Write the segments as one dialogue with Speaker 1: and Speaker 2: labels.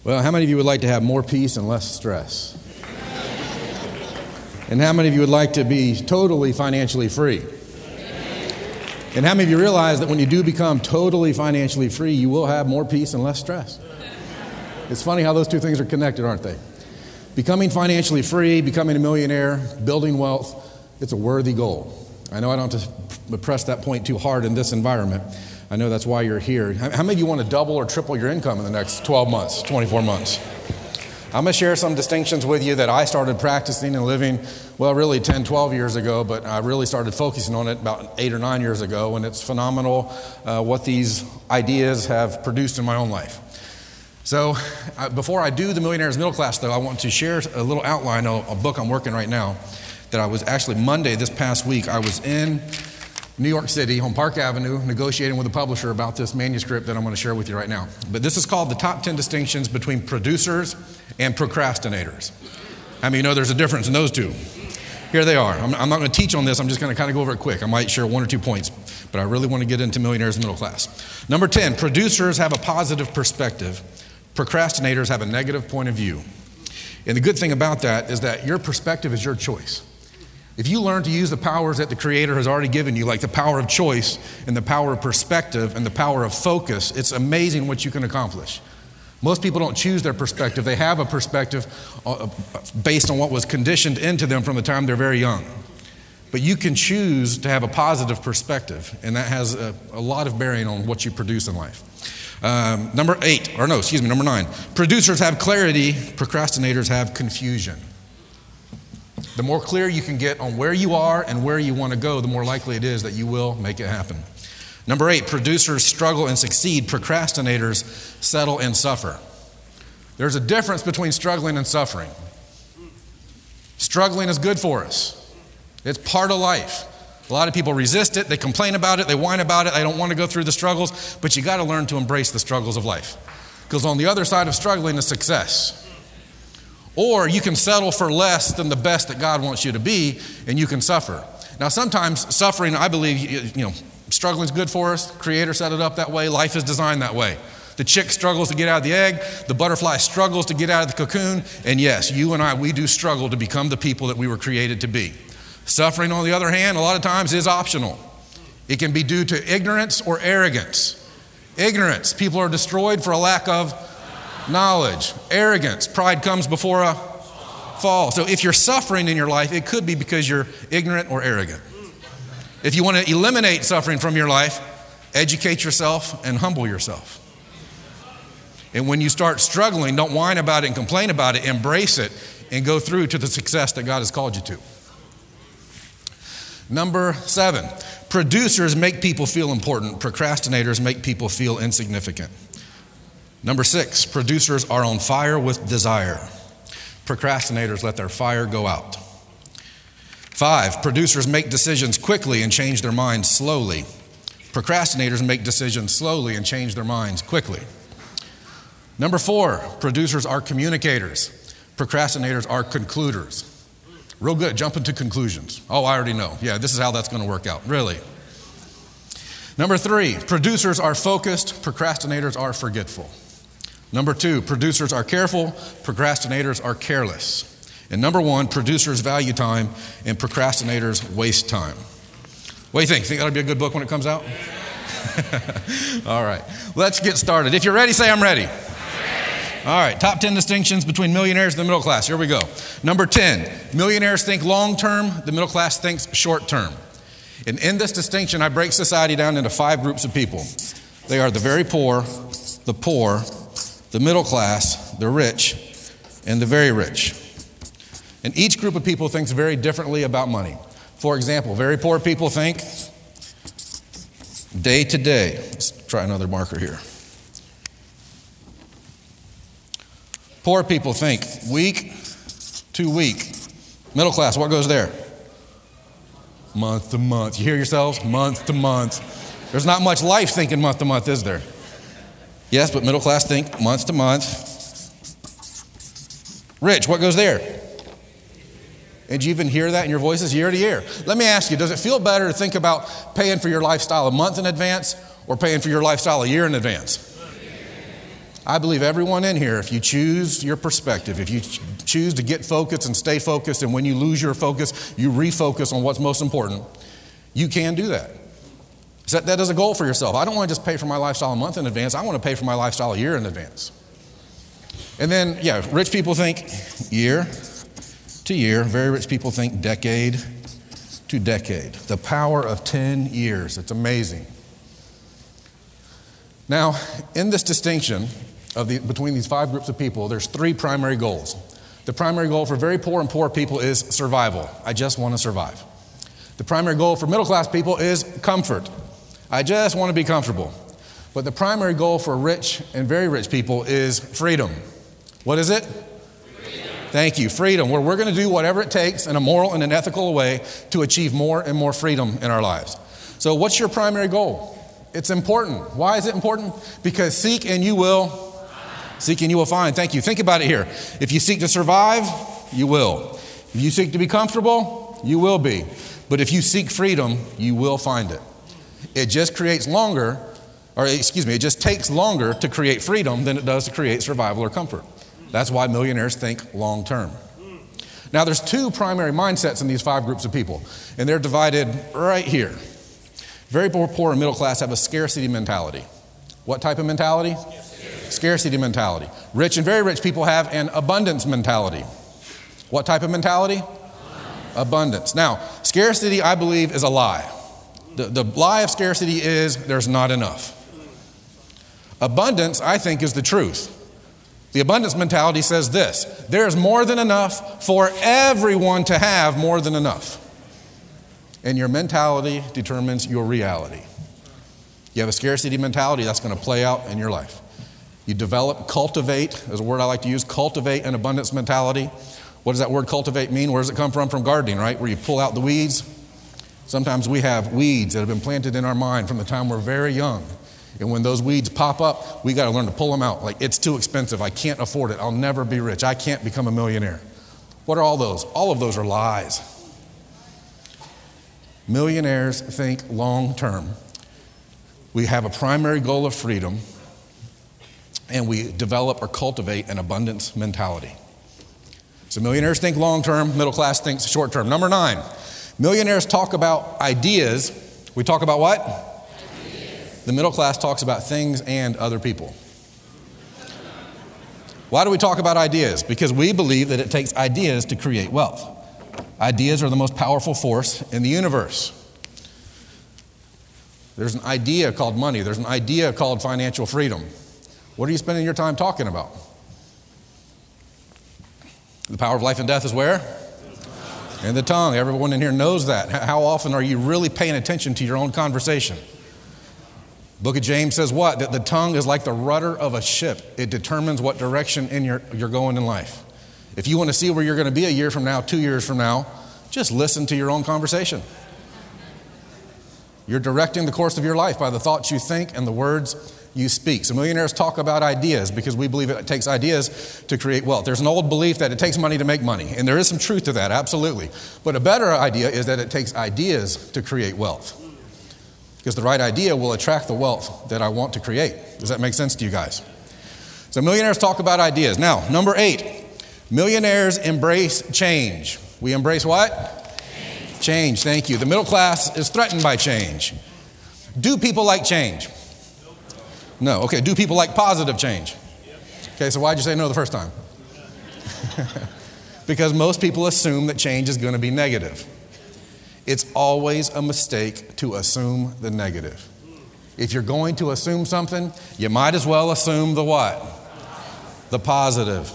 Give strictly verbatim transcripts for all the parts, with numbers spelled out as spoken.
Speaker 1: Well, how many of you would like to have more peace and less stress? And how many of you would like to be totally financially free? And how many of you realize that when you do become totally financially free, you will have more peace and less stress? It's funny how those two things are connected, aren't they? Becoming financially free, becoming a millionaire, building wealth, it's a worthy goal. I know I don't have to press that point too hard in this environment. I know that's why you're here. How many of you want to double or triple your income in the next twelve months, twenty-four months? I'm going to share some distinctions with you that I started practicing and living, well, really ten, twelve years ago, but I really started focusing on it about eight or nine years ago, and it's phenomenal uh, what these ideas have produced in my own life. So uh, before I do the Millionaire's Middle Class, though, I want to share a little outline of a book I'm working right now that I was actually Monday this past week. I was in New York City on Park Avenue negotiating with a publisher about this manuscript that I'm going to share with you right now. But this is called The Top ten Distinctions Between Producers and Procrastinators. How many of you know there's a difference in those two? Here they are. I'm, I'm not going to teach on this. I'm just going to kind of go over it quick. I might share one or two points, but I really want to get into Millionaire's Middle Class. Number ten, producers have a positive perspective. Procrastinators have a negative point of view. And the good thing about that is that your perspective is your choice. If you learn to use the powers that the Creator has already given you, like the power of choice and the power of perspective and the power of focus, it's amazing what you can accomplish. Most people don't choose their perspective. They have a perspective based on what was conditioned into them from the time they're very young. But you can choose to have a positive perspective, and that has a, a lot of bearing on what you produce in life. Um, number eight, or no, excuse me, number nine. Producers have clarity, procrastinators have confusion. The more clear you can get on where you are and where you want to go, the more likely it is that you will make it happen. Number eight, producers struggle and succeed. Procrastinators settle and suffer. There's a difference between struggling and suffering. Struggling is good for us. It's part of life. A lot of people resist it. They complain about it. They whine about it. They don't want to go through the struggles. But you got to learn to embrace the struggles of life. Because on the other side of struggling is success. Or you can settle for less than the best that God wants you to be, and you can suffer. Now, sometimes suffering, I believe, you know, struggling is good for us. Creator set it up that way. Life is designed that way. The chick struggles to get out of the egg. The butterfly struggles to get out of the cocoon. And yes, you and I, we do struggle to become the people that we were created to be. Suffering, on the other hand, a lot of times is optional. It can be due to ignorance or arrogance. Ignorance, people are destroyed for a lack of knowledge. Arrogance, pride comes before a fall. So if you're suffering in your life, it could be because you're ignorant or arrogant. If you want to eliminate suffering from your life, educate yourself and humble yourself. And when you start struggling, don't whine about it and complain about it. Embrace it and go through to the success that God has called you to. Number seven, producers make people feel important. Procrastinators make people feel insignificant. Number six, producers are on fire with desire. Procrastinators let their fire go out. Five, producers make decisions quickly and change their minds slowly. Procrastinators make decisions slowly and change their minds quickly. Number four, producers are communicators. Procrastinators are concluders. Real good, jumping to conclusions. Oh, I already know. Yeah, this is how that's going to work out. Really. Number three, producers are focused. Procrastinators are forgetful. Number two, producers are careful, procrastinators are careless. And number one, producers value time and procrastinators waste time. What do you think? Think that'll be a good book when it comes out? All right, let's get started. If you're ready, say I'm ready. All right, top ten distinctions between millionaires and the middle class. Here we go. Number ten, millionaires think long term, the middle class thinks short term. And in this distinction, I break society down into five groups of people. They are the very poor, the poor, the middle class, the rich, and the very rich. And each group of people thinks very differently about money. For example, very poor people think day to day. Let's try another marker here. Poor people think week to week. Middle class, what goes there? Month to month. You hear yourselves? Month to month. There's not much life thinking month to month, is there? Yes, but middle class think month to month. Rich, what goes there? And you even hear that in your voices year to year. Let me ask you, does it feel better to think about paying for your lifestyle a month in advance or paying for your lifestyle a year in advance? I believe everyone in here, if you choose your perspective, if you ch- choose to get focused and stay focused, and when you lose your focus, you refocus on what's most important, you can do that. Set that as a goal for yourself. I don't want to just pay for my lifestyle a month in advance. I want to pay for my lifestyle a year in advance. And then, yeah, rich people think year to year. Very rich people think decade to decade. The power of ten years. It's amazing. Now, in this distinction of the, between these five groups of people, there's three primary goals. The primary goal for very poor and poor people is survival. I just want to survive. The primary goal for middle class people is comfort. I just want to be comfortable. But the primary goal for rich and very rich people is freedom. What is it? Freedom. Thank you. Freedom, where we're going to do whatever it takes in a moral and an ethical way to achieve more and more freedom in our lives. So what's your primary goal? It's important. Why is it important? Because seek and you will Seek and you will find. Thank you. Think about it here. If you seek to survive, you will. If you seek to be comfortable, you will be. But if you seek freedom, you will find it. It just creates longer, or excuse me, it just takes longer to create freedom than it does to create survival or comfort. That's why millionaires think long term. Now, there's two primary mindsets in these five groups of people, and they're divided right here. Very poor, poor, and middle class have a scarcity mentality. What type of mentality? Scarcity mentality. Rich and very rich people have an abundance mentality. What type of mentality? Abundance. Abundance. Now, scarcity, I believe, is a lie. The, the lie of scarcity is there's not enough. Abundance, I think, is the truth. The abundance mentality says this: there's more than enough for everyone to have more than enough. And your mentality determines your reality. You have a scarcity mentality, that's going to play out in your life. You develop, cultivate, is a word I like to use, cultivate an abundance mentality. What does that word cultivate mean? Where does it come from? From gardening, right? Where you pull out the weeds. Sometimes we have weeds that have been planted in our mind from the time we're very young. And when those weeds pop up, we got to learn to pull them out. Like, it's too expensive. I can't afford it. I'll never be rich. I can't become a millionaire. What are all those? All of those are lies. Millionaires think long term. We have a primary goal of freedom, and we develop or cultivate an abundance mentality. So millionaires think long term, middle class thinks short term. Number nine, millionaires talk about ideas. We talk about what? Ideas. The middle class talks about things and other people. Why do we talk about ideas? Because we believe that it takes ideas to create wealth. Ideas are the most powerful force in the universe. There's an idea called money. There's an idea called financial freedom. What are you spending your time talking about? The power of life and death is where? In the tongue. Everyone in here knows that. How often are you really paying attention to your own conversation? Book of James says what? That the tongue is like the rudder of a ship. It determines what direction in your, you're going in life. If you want to see where you're going to be a year from now, two years from now, just listen to your own conversation. You're directing the course of your life by the thoughts you think and the words you speak. So millionaires talk about ideas because we believe it takes ideas to create wealth. There's an old belief that it takes money to make money, and there is some truth to that, absolutely. But a better idea is that it takes ideas to create wealth, because the right idea will attract the wealth that I want to create. Does that make sense to you guys? So millionaires talk about ideas. Now, number eight, millionaires embrace change. We embrace what? Change. Change, thank you. The middle class is threatened by change. Do people like change? No. Okay, do people like positive change? Okay, so why'd you say no the first time? Because most people assume that change is going to be negative. It's always a mistake to assume the negative. If you're going to assume something, you might as well assume the what? The positive.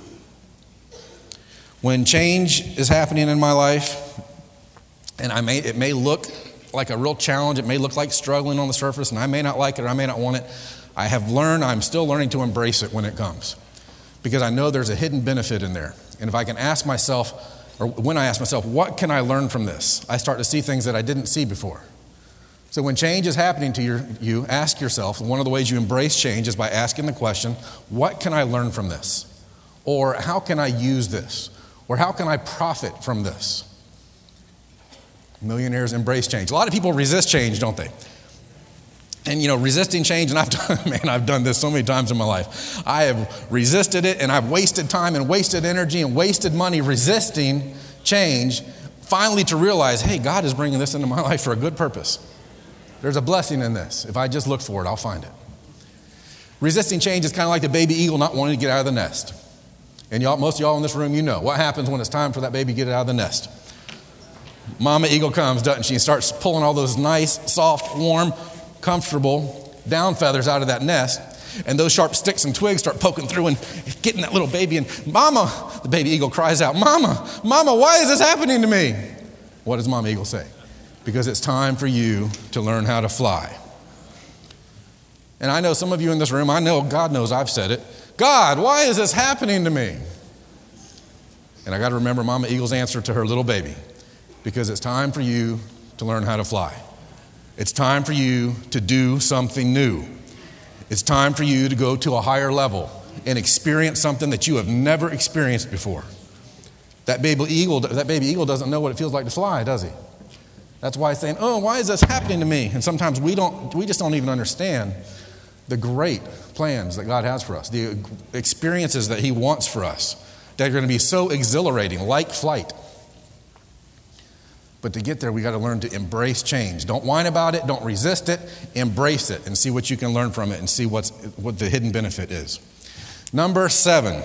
Speaker 1: When change is happening in my life, and I may it may look like a real challenge, it may look like struggling on the surface, and I may not like it or I may not want it, I have learned, I'm still learning to embrace it when it comes, because I know there's a hidden benefit in there. And if I can ask myself, or when I ask myself, what can I learn from this? I start to see things that I didn't see before. So when change is happening to your, you, ask yourself, one of the ways you embrace change is by asking the question, what can I learn from this? Or how can I use this? Or how can I profit from this? Millionaires embrace change. A lot of people resist change, don't they? And, you know, resisting change, and I've done, man, I've done this so many times in my life. I have resisted it, and I've wasted time and wasted energy and wasted money resisting change, finally to realize, hey, God is bringing this into my life for a good purpose. There's a blessing in this. If I just look for it, I'll find it. Resisting change is kind of like the baby eagle not wanting to get out of the nest. And y'all, most of y'all in this room, you know what happens when it's time for that baby to get out of the nest. Mama eagle comes, doesn't she, and starts pulling all those nice, soft, warm, comfortable down feathers out of that nest, and those sharp sticks and twigs start poking through and getting that little baby, and Mama, the baby eagle cries out, Mama, Mama, why is this happening to me? What does Mama eagle say? Because it's time for you to learn how to fly. And I know some of you in this room, I know, God knows I've said it, God, why is this happening to me? And I got to remember Mama eagle's answer to her little baby, because it's time for you to learn how to fly. It's time for you to do something new. It's time for you to go to a higher level and experience something that you have never experienced before. That baby eagle, that baby eagle doesn't know what it feels like to fly, does he? That's why he's saying, oh, why is this happening to me? And sometimes we don't, we just don't even understand the great plans that God has for us, the experiences that he wants for us that are going to be so exhilarating, like flight. But to get there, we got to learn to embrace change. Don't whine about it. Don't resist it. Embrace it and see what you can learn from it and see what's, what the hidden benefit is. Number seven,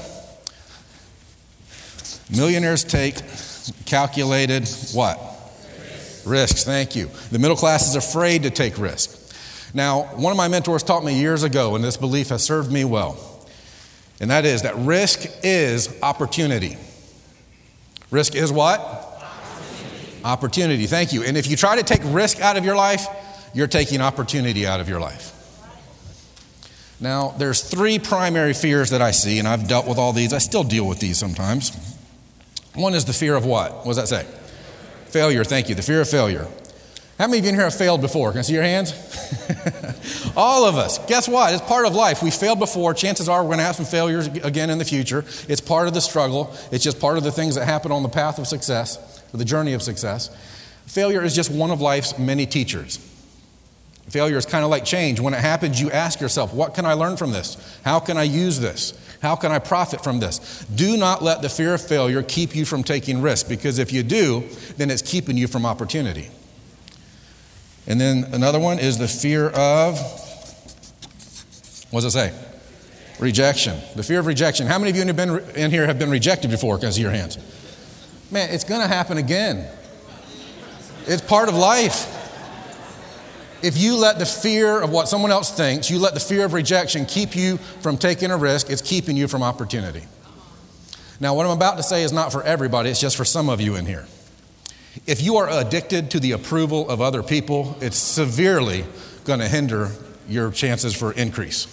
Speaker 1: millionaires take calculated what? Risks. Risks, thank you. The middle class is afraid to take risk. Now, one of my mentors taught me years ago, and this belief has served me well, and that is that risk is opportunity. Risk is what? Opportunity, thank you. And if you try to take risk out of your life, you're taking opportunity out of your life. Now, there's three primary fears that I see, and I've dealt with all these. I still deal with these sometimes. One is the fear of what? What does that say? Failure, thank you. The fear of failure. How many of you in here have failed before? Can I see your hands? All of us. Guess what? It's part of life. We failed before. Chances are we're going to have some failures again in the future. It's part of the struggle. It's just part of the things that happen on the path of success. The journey of success. Failure is just one of life's many teachers. Failure is kind of like change. When it happens, you ask yourself, what can I learn from this? How can I use this? How can I profit from this? Do not let the fear of failure keep you from taking risks, because if you do, then it's keeping you from opportunity. And then another one is the fear of, what does it say? Rejection. The fear of rejection. How many of you have been in here have been rejected before? Can I see your hands? Man, it's going to happen again. It's part of life. If you let the fear of what someone else thinks, you let the fear of rejection keep you from taking a risk, it's keeping you from opportunity. Now, what I'm about to say is not for everybody, it's just for some of you in here. If you are addicted to the approval of other people, it's severely going to hinder your chances for increase.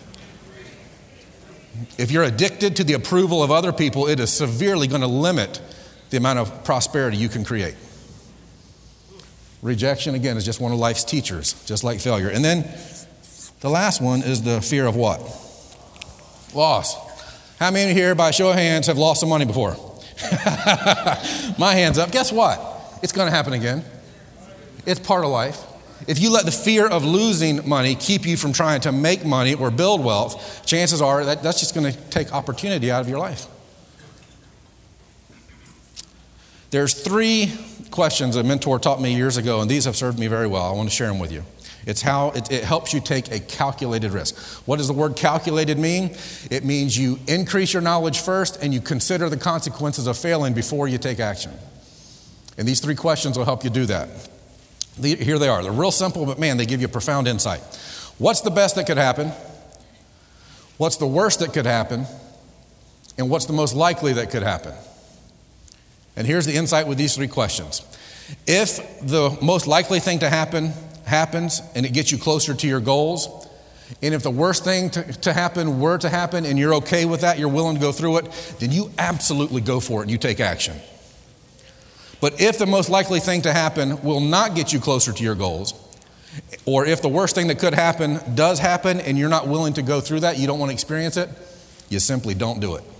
Speaker 1: If you're addicted to the approval of other people, it is severely going to limit the amount of prosperity you can create. Rejection, again, is just one of life's teachers, just like failure. And then the last one is the fear of what? Loss. How many here, by show of hands, have lost some money before? My hand's up. Guess what? It's going to happen again. It's part of life. If you let the fear of losing money keep you from trying to make money or build wealth, chances are that that's just going to take opportunity out of your life. There's three questions a mentor taught me years ago, and these have served me very well. I want to share them with you. It's how it, it helps you take a calculated risk. What does the word calculated mean? It means you increase your knowledge first and you consider the consequences of failing before you take action. And these three questions will help you do that. The, here they are. They're real simple, but man, they give you profound insight. What's the best that could happen? What's the worst that could happen? And what's the most likely that could happen? And here's the insight with these three questions. If the most likely thing to happen happens and it gets you closer to your goals, and if the worst thing to, to happen were to happen and you're okay with that, you're willing to go through it, then you absolutely go for it and you take action. But if the most likely thing to happen will not get you closer to your goals, or if the worst thing that could happen does happen and you're not willing to go through that, you don't want to experience it, you simply don't do it.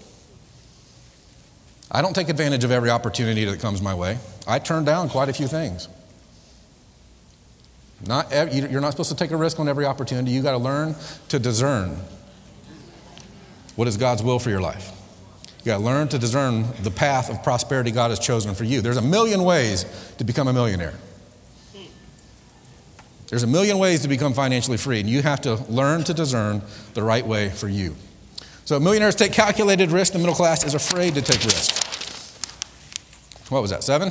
Speaker 1: I don't take advantage of every opportunity that comes my way. I turn down quite a few things. Not ev- you're not supposed to take a risk on every opportunity. You got to learn to discern what is God's will for your life. You got to learn to discern the path of prosperity God has chosen for you. There's a million ways to become a millionaire. There's a million ways to become financially free, and you have to learn to discern the right way for you. So millionaires take calculated risk. The middle class is afraid to take risk. What was that, seven?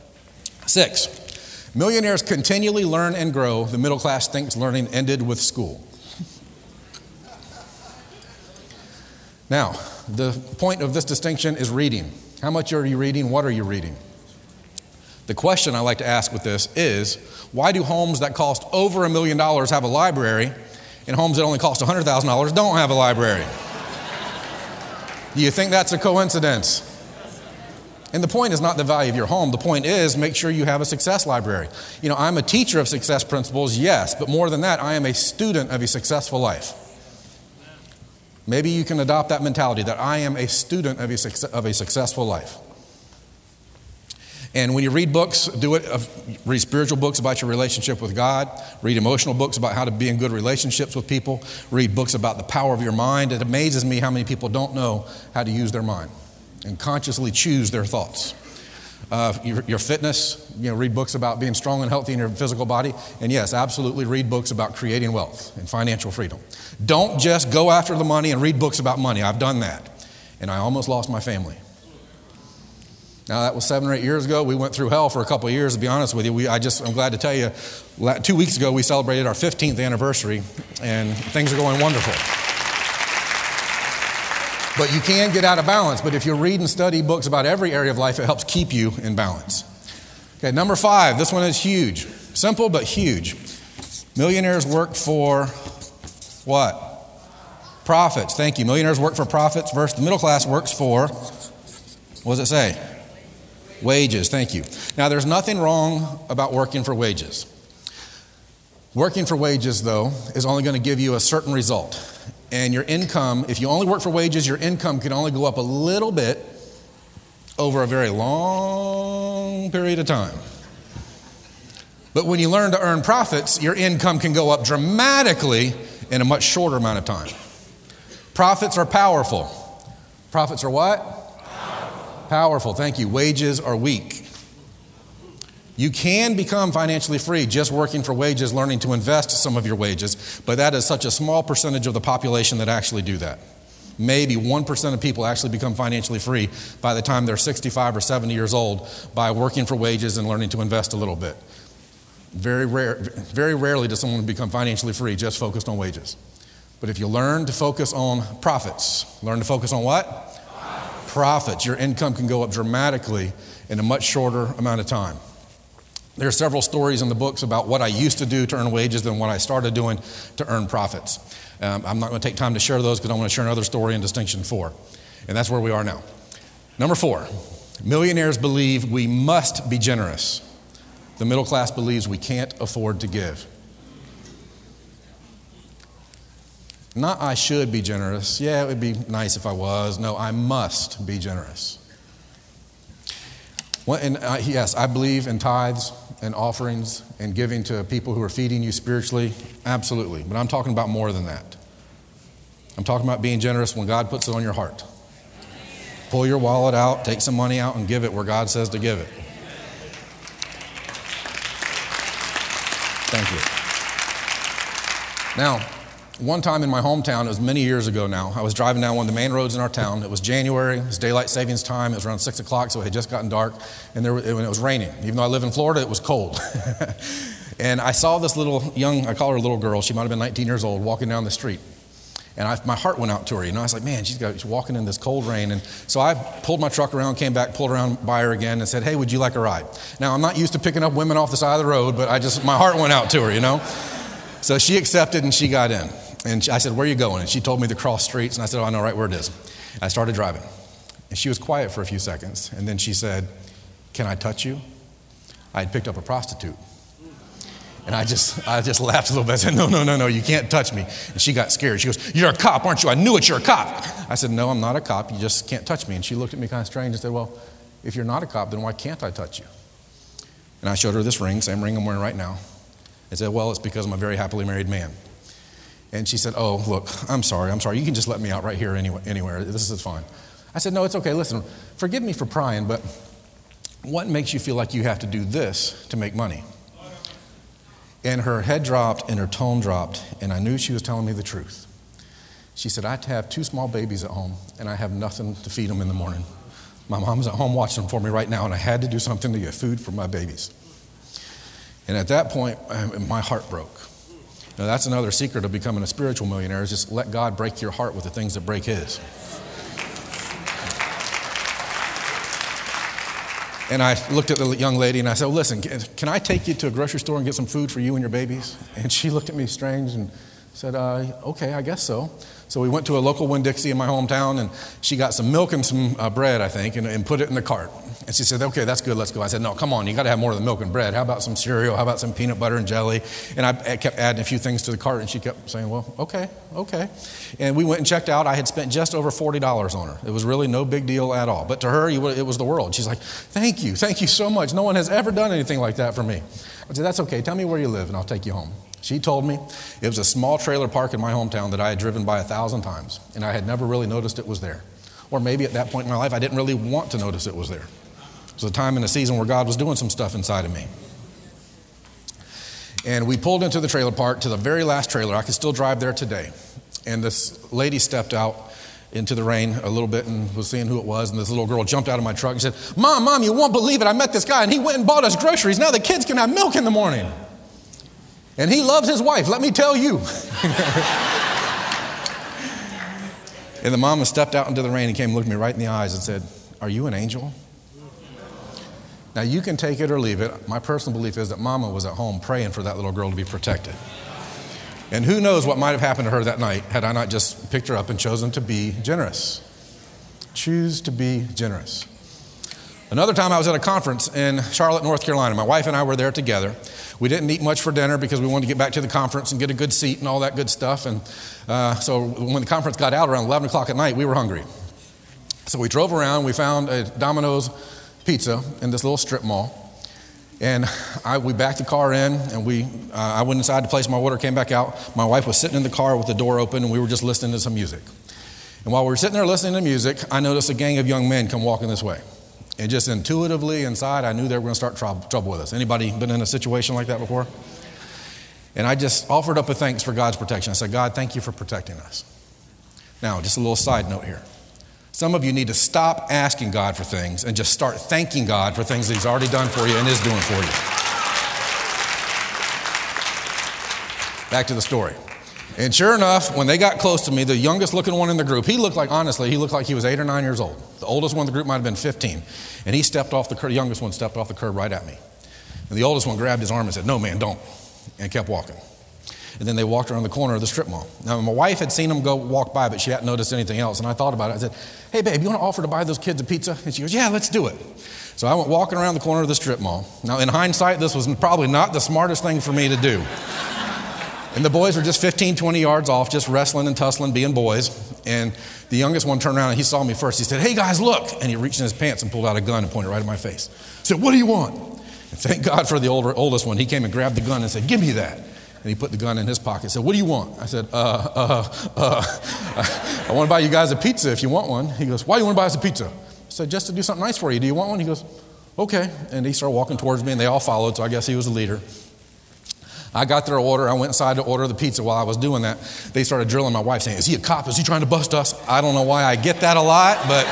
Speaker 1: Six. Millionaires continually learn and grow. The middle class thinks learning ended with school. Now, the point of this distinction is reading. How much are you reading? What are you reading? The question I like to ask with this is, why do homes that cost over a million dollars have a library and homes that only cost one hundred thousand dollars don't have a library? Do you think that's a coincidence? And the point is not the value of your home. The point is, make sure you have a success library. You know, I'm a teacher of success principles, yes, but more than that, I am a student of a successful life. Maybe you can adopt that mentality that I am a student of a, success, of a successful life. And when you read books, do it. Uh, read spiritual books about your relationship with God. Read emotional books about how to be in good relationships with people. Read books about the power of your mind. It amazes me how many people don't know how to use their mind and consciously choose their thoughts. Uh, your, your fitness, you know, read books about being strong and healthy in your physical body. And yes, absolutely read books about creating wealth and financial freedom. Don't just go after the money and read books about money. I've done that. And I almost lost my family. Now, that was seven or eight years ago. We went through hell for a couple of years, to be honest with you. We, I just, I'm glad to tell you, two weeks ago, we celebrated our fifteenth anniversary, and things are going wonderful. But you can get out of balance. But if you read and study books about every area of life, it helps keep you in balance. Okay, number five. This one is huge. Simple, but huge. Millionaires work for what? Profits. Thank you. Millionaires work for profits versus the middle class works for, what does it say? Wages. Thank you. Now, there's nothing wrong about working for wages. Working for wages, though, is only going to give you a certain result. And your income, if you only work for wages, your income can only go up a little bit over a very long period of time. But when you learn to earn profits, your income can go up dramatically in a much shorter amount of time. Profits are powerful. Profits are what? Powerful. Powerful, thank you. Wages are weak. You can become financially free just working for wages, learning to invest some of your wages, but that is such a small percentage of the population that actually do that. Maybe one percent of people actually become financially free by the time they're sixty-five or seventy years old by working for wages and learning to invest a little bit. Very rare, very rarely does someone become financially free just focused on wages. But if you learn to focus on profits, learn to focus on what? Profits. Profits. Your income can go up dramatically in a much shorter amount of time. There are several stories in the books about what I used to do to earn wages and what I started doing to earn profits. Um, I'm not going to take time to share those because I want to share another story in distinction four. And that's where we are now. Number four, millionaires believe we must be generous. The middle class believes we can't afford to give. Not I should be generous. Yeah, it would be nice if I was. No, I must be generous. Well, and uh, yes, I believe in tithes and offerings and giving to people who are feeding you spiritually. Absolutely. But I'm talking about more than that. I'm talking about being generous when God puts it on your heart. Pull your wallet out, take some money out, and give it where God says to give it. Thank you. Now, one time in my hometown, it was many years ago now, I was driving down one of the main roads in our town. It was January, it was daylight savings time, it was around six o'clock, so it had just gotten dark, and there, when it was raining. Even though I live in Florida, it was cold. And I saw this little young, I call her a little girl, she might have been nineteen years old, walking down the street. And I, my heart went out to her, you know, I was like, man, she's, got, she's walking in this cold rain. And so I pulled my truck around, came back, pulled around by her again and said, hey, would you like a ride? Now, I'm not used to picking up women off the side of the road, but I just, my heart went out to her, you know. So she accepted and she got in. And I said, where are you going? And she told me the cross streets. And I said, oh, I know right where it is. I started driving. And she was quiet for a few seconds. And then she said, can I touch you? I had picked up a prostitute. And I just I just laughed a little bit. I said, no, no, no, no, you can't touch me. And she got scared. She goes, you're a cop, aren't you? I knew it, you're a cop. I said, no, I'm not a cop. You just can't touch me. And she looked at me kind of strange and said, well, if you're not a cop, then why can't I touch you? And I showed her this ring, same ring I'm wearing right now. I said, well, it's because I'm a very happily married man. And she said, oh, look, I'm sorry, I'm sorry. You can just let me out right here anywhere. anywhere. This is fine. I said, no, it's okay. Listen, forgive me for prying, but what makes you feel like you have to do this to make money? And her head dropped and her tone dropped, and I knew she was telling me the truth. She said, I have two small babies at home, and I have nothing to feed them in the morning. My mom's at home watching them for me right now, and I had to do something to get food for my babies. And at that point, my heart broke. Now, that's another secret of becoming a spiritual millionaire, is just let God break your heart with the things that break his. And I looked at the young lady and I said, well, listen, can I take you to a grocery store and get some food for you and your babies? And she looked at me strange and said, uh, okay, I guess so. So we went to a local Winn-Dixie in my hometown, and she got some milk and some uh, bread, I think, and, and put it in the cart. And she said, okay, that's good, let's go. I said, no, come on, you got to have more than milk and bread. How about some cereal? How about some peanut butter and jelly? And I kept adding a few things to the cart, and she kept saying, well, okay, okay. And we went and checked out. I had spent just over forty dollars on her. It was really no big deal at all. But to her, it was the world. She's like, thank you, thank you so much. No one has ever done anything like that for me. I said, that's okay. Tell me where you live, and I'll take you home. She told me it was a small trailer park in my hometown that I had driven by a thousand times, and I had never really noticed it was there. Or maybe at that point in my life, I didn't really want to notice it was there. It was a time in the season where God was doing some stuff inside of me. And we pulled into the trailer park, to the very last trailer. I could still drive there today. And this lady stepped out into the rain a little bit and was seeing who it was, and this little girl jumped out of my truck and said, Mom, Mom, you won't believe it. I met this guy, and he went and bought us groceries. Now the kids can have milk in the morning. And he loves his wife, let me tell you. And the mama stepped out into the rain and came and looked me right in the eyes and said, are you an angel? Now, you can take it or leave it. My personal belief is that mama was at home praying for that little girl to be protected. And who knows what might have happened to her that night had I not just picked her up and chosen to be generous. Choose to be generous. Another time I was at a conference in Charlotte, North Carolina. My wife and I were there together. We didn't eat much for dinner because we wanted to get back to the conference and get a good seat and all that good stuff. And uh, so when the conference got out around eleven o'clock at night, we were hungry. So we drove around. We found a Domino's pizza in this little strip mall. And I, we backed the car in, and we uh, I went inside to place my order, came back out. My wife was sitting in the car with the door open, and we were just listening to some music. And while we were sitting there listening to music, I noticed a gang of young men come walking this way. And just intuitively inside, I knew they were going to start trouble, trouble with us. Anybody been in a situation like that before? And I just offered up a thanks for God's protection. I said, God, thank you for protecting us. Now, just a little side note here. Some of you need to stop asking God for things and just start thanking God for things that he's already done for you and is doing for you. Back to the story. And sure enough, when they got close to me, the youngest looking one in the group, he looked like, honestly, he looked like he was eight or nine years old. The oldest one in the group might have been fifteen. And he stepped off the curb, the youngest one stepped off the curb right at me. And the oldest one grabbed his arm and said, no, man, don't. And kept walking. And then they walked around the corner of the strip mall. Now, my wife had seen them go walk by, but she hadn't noticed anything else. And I thought about it. I said, hey, babe, you want to offer to buy those kids a pizza? And she goes, yeah, let's do it. So I went walking around the corner of the strip mall. Now, in hindsight, this was probably not the smartest thing for me to do. And the boys were just fifteen, twenty yards off, just wrestling and tussling, being boys. And the youngest one turned around and he saw me first. He said, hey, guys, look. And he reached in his pants and pulled out a gun and pointed right at my face. I said, what do you want? And thank God for the older, oldest one. He came and grabbed the gun and said, give me that. And he put the gun in his pocket and said, what do you want? I said, uh, uh, uh, I want to buy you guys a pizza if you want one. He goes, why do you want to buy us a pizza? I said, just to do something nice for you. Do you want one? He goes, okay. And he started walking towards me and they all followed, so I guess he was the leader. I got their order. I went inside to order the pizza. While I was doing that, they started drilling my wife, saying, is he a cop? Is he trying to bust us? I don't know why I get that a lot, but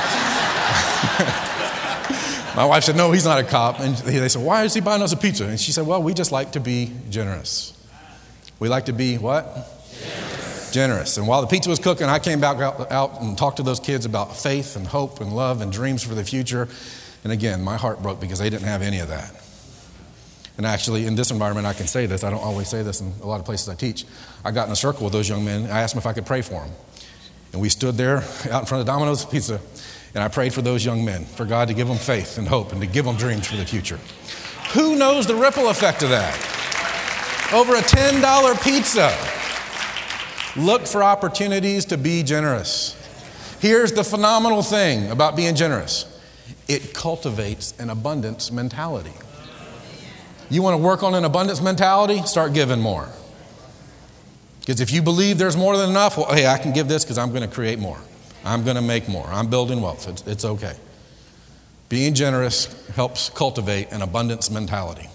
Speaker 1: my wife said, no, he's not a cop. And they said, why is he buying us a pizza? And she said, well, we just like to be generous. We like to be what? Generous. Generous. And while the pizza was cooking, I came back out, out and talked to those kids about faith and hope and love and dreams for the future. And again, my heart broke because they didn't have any of that. And actually, in this environment, I can say this. I don't always say this in a lot of places I teach. I got in a circle with those young men. I asked them if I could pray for them. And we stood there out in front of Domino's Pizza, and I prayed for those young men, for God to give them faith and hope and to give them dreams for the future. Who knows the ripple effect of that? Over a ten dollar pizza. Look for opportunities to be generous. Here's the phenomenal thing about being generous. It cultivates an abundance mentality. You want to work on an abundance mentality? Start giving more. Because if you believe there's more than enough, well, hey, I can give this because I'm going to create more. I'm going to make more. I'm building wealth. It's, it's okay. Being generous helps cultivate an abundance mentality.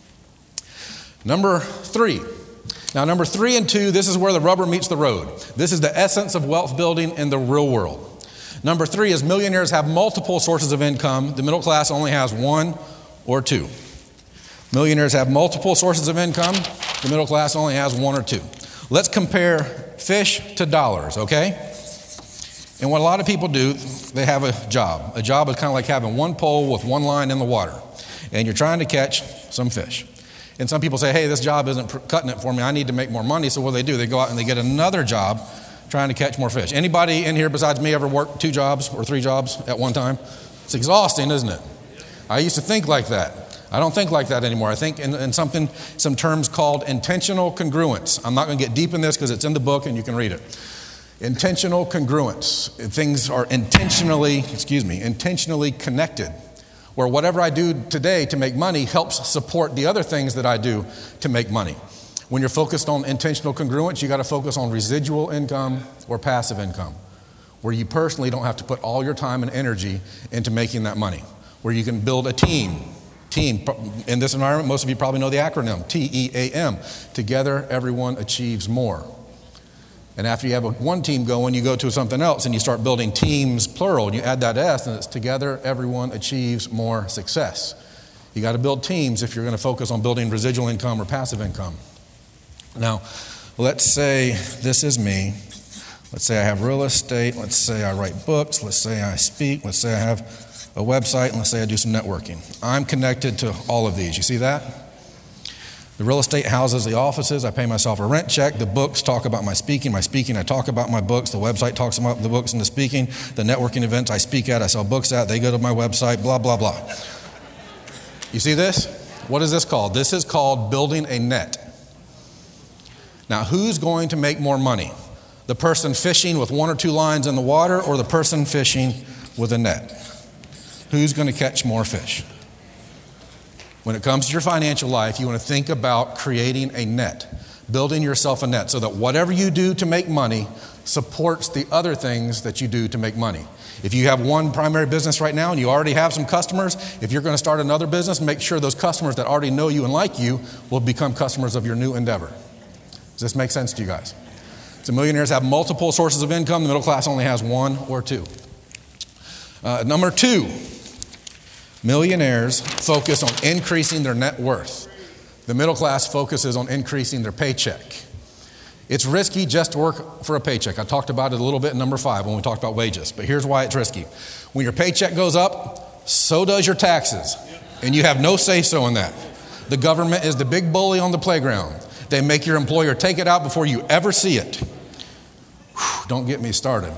Speaker 1: Number three. Now, number three and two, this is where the rubber meets the road. This is the essence of wealth building in the real world. Number three is millionaires have multiple sources of income. The middle class only has one or two. Millionaires have multiple sources of income. The middle class only has one or two. Let's compare fish to dollars, okay? And what a lot of people do, they have a job. A job is kind of like having one pole with one line in the water. And you're trying to catch some fish. And some people say, hey, this job isn't pr- cutting it for me. I need to make more money. So what do they do? They go out and they get another job trying to catch more fish. Anybody in here besides me ever worked two jobs or three jobs at one time? It's exhausting, isn't it? I used to think like that. I don't think like that anymore. I think in, in something, some terms called intentional congruence. I'm not going to get deep in this because it's in the book and you can read it. Intentional congruence. Things are intentionally, excuse me, intentionally connected. Where whatever I do today to make money helps support the other things that I do to make money. When you're focused on intentional congruence, you got to focus on residual income or passive income, where you personally don't have to put all your time and energy into making that money, where you can build a team. Team, in this environment, most of you probably know the acronym, T E A M. Together, everyone achieves more. And after you have a, one team going, you go to something else and you start building teams, plural, and you add that S, and it's together, everyone achieves more success. You got to build teams if you're going to focus on building residual income or passive income. Now, let's say this is me. Let's say I have real estate. Let's say I write books. Let's say I speak. Let's say I have a website. And let's say I do some networking. I'm connected to all of these. You see that? The real estate houses the offices. I pay myself a rent check. The books talk about my speaking. My speaking, I talk about my books. The website talks about the books and the speaking. The networking events I speak at, I sell books at. They go to my website, blah, blah, blah. You see this? What is this called? This is called building a net. Now, who's going to make more money? The person fishing with one or two lines in the water or the person fishing with a net? Who's going to catch more fish? When it comes to your financial life, you want to think about creating a net, building yourself a net so that whatever you do to make money supports the other things that you do to make money. If you have one primary business right now and you already have some customers, if you're going to start another business, make sure those customers that already know you and like you will become customers of your new endeavor. Does this make sense to you guys? So millionaires have multiple sources of income. The middle class only has one or two. Uh, number two. Millionaires focus on increasing their net worth. The middle class focuses on increasing their paycheck. It's risky just to work for a paycheck. I talked about it a little bit in number five when we talked about wages, but here's why it's risky. When your paycheck goes up, so does your taxes, and you have no say-so in that. The government is the big bully on the playground. They make your employer take it out before you ever see it. Whew, don't get me started.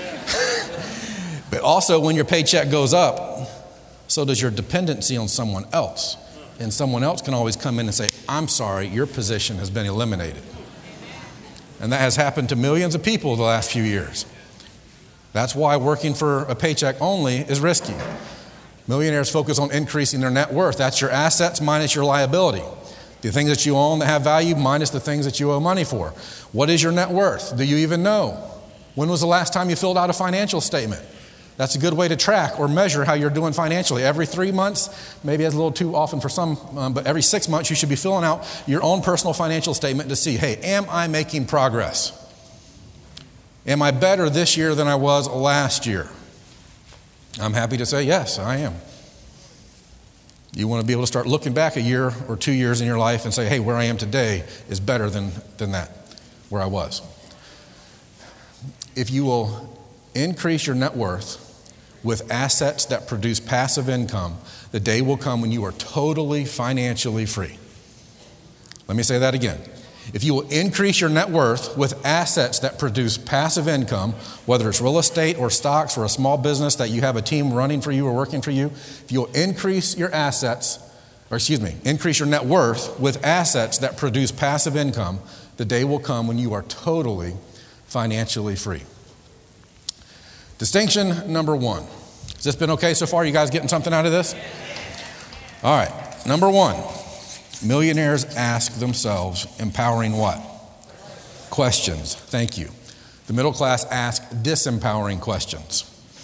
Speaker 1: But also when your paycheck goes up, so does your dependency on someone else. And someone else can always come in and say, I'm sorry, your position has been eliminated. And that has happened to millions of people the last few years. That's why working for a paycheck only is risky. Millionaires focus on increasing their net worth. That's your assets minus your liability. The things that you own that have value minus the things that you owe money for. What is your net worth? Do you even know? When was the last time you filled out a financial statement? That's a good way to track or measure how you're doing financially. Every three months, maybe it's a little too often for some, um, but every six months you should be filling out your own personal financial statement to see, hey, am I making progress? Am I better this year than I was last year? I'm happy to say yes, I am. You want to be able to start looking back a year or two years in your life and say, hey, where I am today is better than, than that, where I was. If you will increase your net worth with assets that produce passive income, the day will come when you are totally financially free. Let me say that again. If you will increase your net worth with assets that produce passive income, whether it's real estate or stocks or a small business that you have a team running for you or working for you, if you'll increase your assets, or excuse me, increase your net worth with assets that produce passive income, the day will come when you are totally financially free. Distinction number one. Has this been okay so far? You guys getting something out of this? All right. Number one. Millionaires ask themselves empowering what? Questions. Thank you. The middle class ask disempowering questions.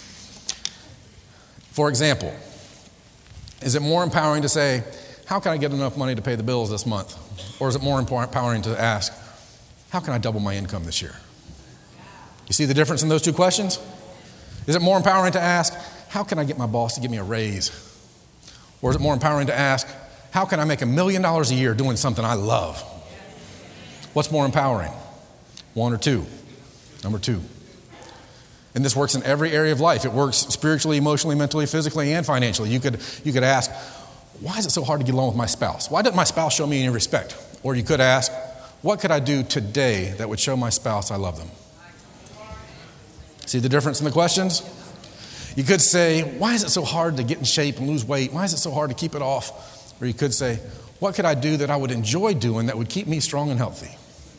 Speaker 1: For example, is it more empowering to say, how can I get enough money to pay the bills this month? Or is it more empowering to ask, how can I double my income this year? You see the difference in those two questions? Is it more empowering to ask, how can I get my boss to give me a raise? Or is it more empowering to ask, how can I make a million dollars a year doing something I love? What's more empowering? One or two? Number two. And this works in every area of life. It works spiritually, emotionally, mentally, physically, and financially. You could, you could ask, why is it so hard to get along with my spouse? Why doesn't my spouse show me any respect? Or you could ask, what could I do today that would show my spouse I love them? See the difference in the questions? You could say, why is it so hard to get in shape and lose weight? Why is it so hard to keep it off? Or you could say, what could I do that I would enjoy doing that would keep me strong and healthy?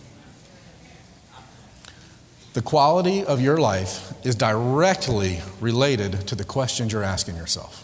Speaker 1: The quality of your life is directly related to the questions you're asking yourself.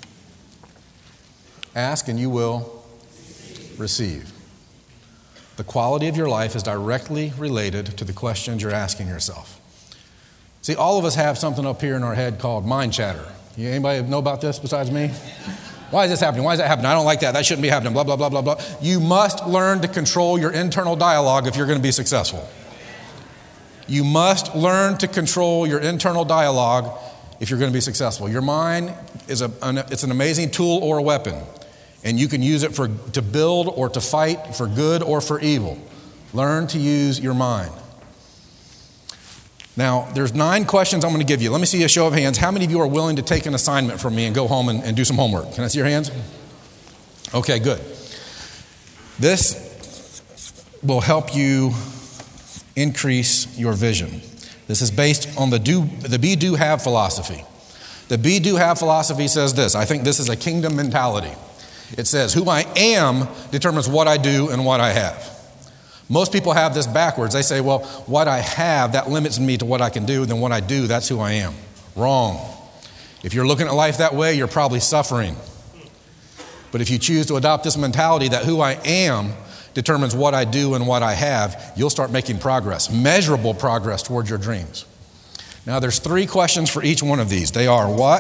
Speaker 1: Ask and you will receive. The quality of your life is directly related to the questions you're asking yourself. See, all of us have something up here in our head called mind chatter. You, anybody know about this besides me? Why is this happening? Why is that happening? I don't like that. That shouldn't be happening. Blah, blah, blah, blah, blah. You must learn to control your internal dialogue if you're going to be successful. You must learn to control your internal dialogue if you're going to be successful. Your mind is a, an, it's an amazing tool or a weapon, and you can use it for to build or to fight, for good or for evil. Learn to use your mind. Now, there's nine questions I'm going to give you. Let me see a show of hands. How many of you are willing to take an assignment from me and go home and, and do some homework? Can I see your hands? Okay, good. This will help you increase your vision. This is based on the do, the be, do, have philosophy. The be, do, have philosophy says this. I think this is a kingdom mentality. It says, who I am determines what I do and what I have. Most people have this backwards. They say, well, what I have, that limits me to what I can do. Then what I do, that's who I am. Wrong. If you're looking at life that way, you're probably suffering. But if you choose to adopt this mentality that who I am determines what I do and what I have, you'll start making progress, measurable progress towards your dreams. Now, there's three questions for each one of these. They are what,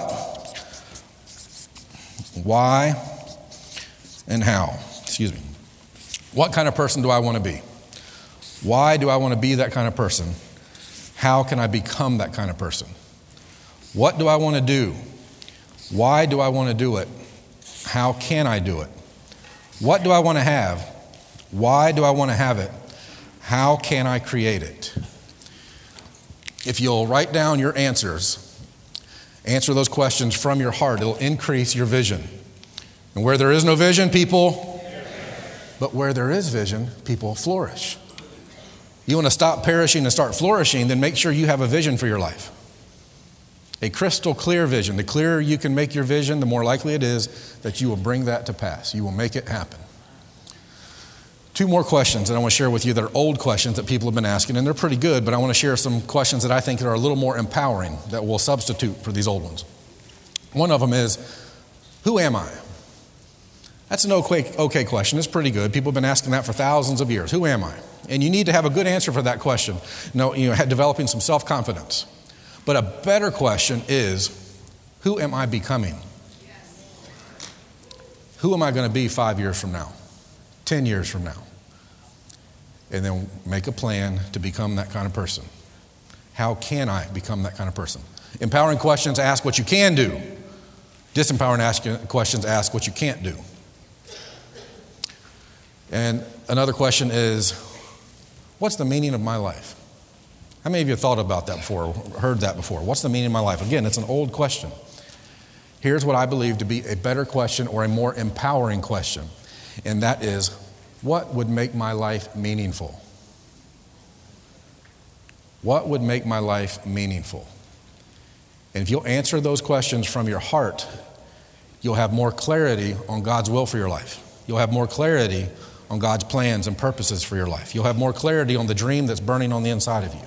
Speaker 1: why, and how. Excuse me. What kind of person do I want to be? Why do I want to be that kind of person? How can I become that kind of person? What do I want to do? Why do I want to do it? How can I do it? What do I want to have? Why do I want to have it? How can I create it? If you'll write down your answers, answer those questions from your heart, it'll increase your vision. And where there is no vision, people, but where there is vision, people flourish. You want to stop perishing and start flourishing, then make sure you have a vision for your life. A crystal clear vision. The clearer you can make your vision, the more likely it is that you will bring that to pass. You will make it happen. Two more questions that I want to share with you that are old questions that people have been asking, and they're pretty good, but I want to share some questions that I think are a little more empowering that will substitute for these old ones. One of them is, who am I? That's an okay, okay question. It's pretty good. People have been asking that for thousands of years. Who am I? And you need to have a good answer for that question. No, you know, developing some self-confidence. But a better question is, who am I becoming? Yes. Who am I going to be five years from now? Ten years from now? And then make a plan to become that kind of person. How can I become that kind of person? Empowering questions ask what you can do. Disempowering ask, questions ask what you can't do. And another question is, what's the meaning of my life? How many of you have thought about that before, heard that before? What's the meaning of my life? Again, it's an old question. Here's what I believe to be a better question or a more empowering question, and that is, what would make my life meaningful? What would make my life meaningful? And if you'll answer those questions from your heart, you'll have more clarity on God's will for your life. You'll have more clarity on God's plans and purposes for your life. You'll have more clarity on the dream that's burning on the inside of you.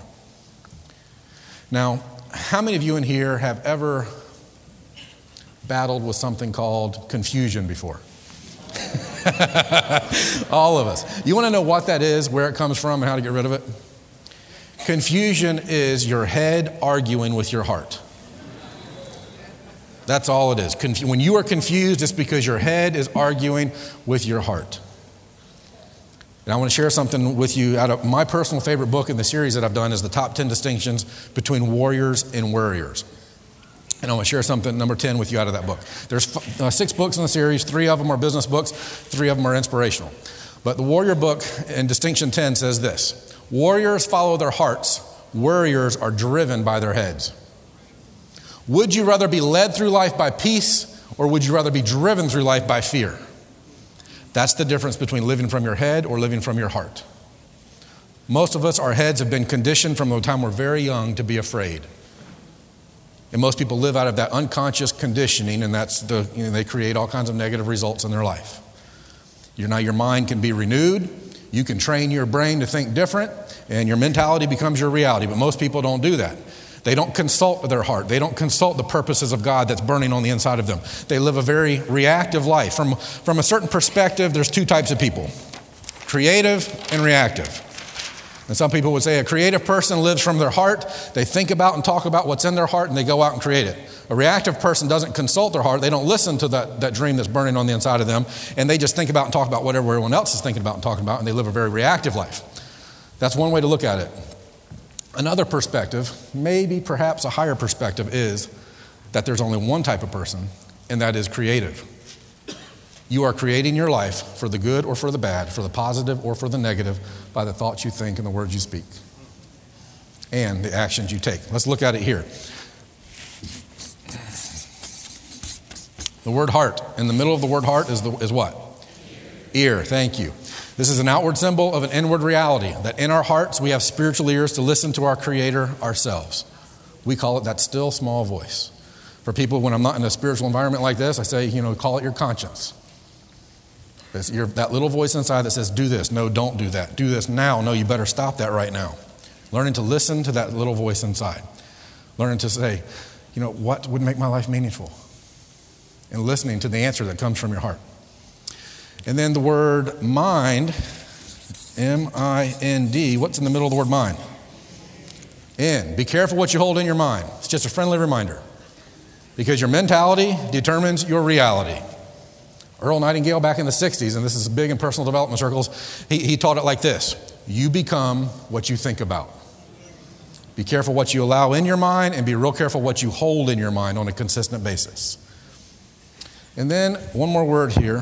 Speaker 1: Now, how many of you in here have ever battled with something called confusion before? All of us. You want to know what that is, where it comes from, and how to get rid of it? Confusion is your head arguing with your heart. That's all it is. Conf- when you are confused, it's because your head is arguing with your heart. And I want to share something with you out of my personal favorite book in the series that I've done is the top ten distinctions between warriors and worriers. And I want to share something, number ten, with you out of that book. There's uh, six books in the series. Three of them are business books. Three of them are inspirational. But the warrior book in distinction ten says this: warriors follow their hearts. Worriers are driven by their heads. Would you rather be led through life by peace, or would you rather be driven through life by fear? That's the difference between living from your head or living from your heart. Most of us, our heads have been conditioned from the time we're very young to be afraid. And most people live out of that unconscious conditioning, and that's the, you know, they create all kinds of negative results in their life. You're, now your mind can be renewed. You can train your brain to think different, and your mentality becomes your reality. But most people don't do that. They don't consult their heart. They don't consult the purposes of God that's burning on the inside of them. They live a very reactive life. From, from a certain perspective, there's two types of people: creative and reactive. And some people would say a creative person lives from their heart. They think about and talk about what's in their heart, and they go out and create it. A reactive person doesn't consult their heart. They don't listen to that, that dream that's burning on the inside of them, and they just think about and talk about whatever everyone else is thinking about and talking about, and they live a very reactive life. That's one way to look at it. Another perspective, maybe perhaps a higher perspective, is that there's only one type of person, and that is creative. You are creating your life for the good or for the bad, for the positive or for the negative, by the thoughts you think and the words you speak, and the actions you take. Let's look at it here. The word heart. In the middle of the word heart is, the, is what? Ear. Ear. Thank you. This is an outward symbol of an inward reality, that in our hearts we have spiritual ears to listen to our Creator ourselves. We call it that still small voice. For people, when I'm not in a spiritual environment like this, I say, you know, call it your conscience. It's your, that little voice inside that says, do this. No, don't do that. Do this now. No, you better stop that right now. Learning to listen to that little voice inside. Learning to say, you know, what would make my life meaningful? And listening to the answer that comes from your heart. And then the word mind, M I N D, what's in the middle of the word mind? In. Be careful what you hold in your mind. It's just a friendly reminder. Because your mentality determines your reality. Earl Nightingale back in the sixties, and this is big in personal development circles, he, he taught it like this: you become what you think about. Be careful what you allow in your mind, and be real careful what you hold in your mind on a consistent basis. And then one more word here,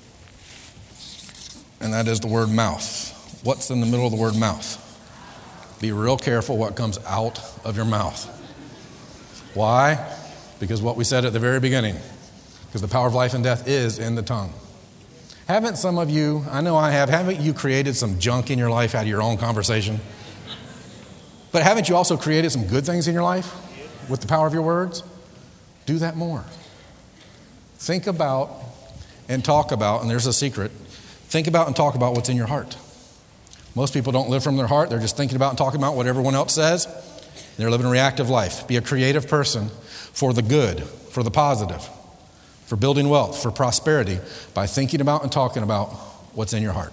Speaker 1: and that is the word mouth. What's in the middle of the word mouth? Be real careful what comes out of your mouth. Why? Because what we said at the very beginning. Because the power of life and death is in the tongue. Haven't some of you, I know I have, haven't you created some junk in your life out of your own conversation? But haven't you also created some good things in your life with the power of your words? Do that more. Think about and talk about, and there's a secret, think about and talk about what's in your heart. Most people don't live from their heart. They're just thinking about and talking about what everyone else says. They're living a reactive life. Be a creative person for the good, for the positive, for building wealth, for prosperity, by thinking about and talking about what's in your heart.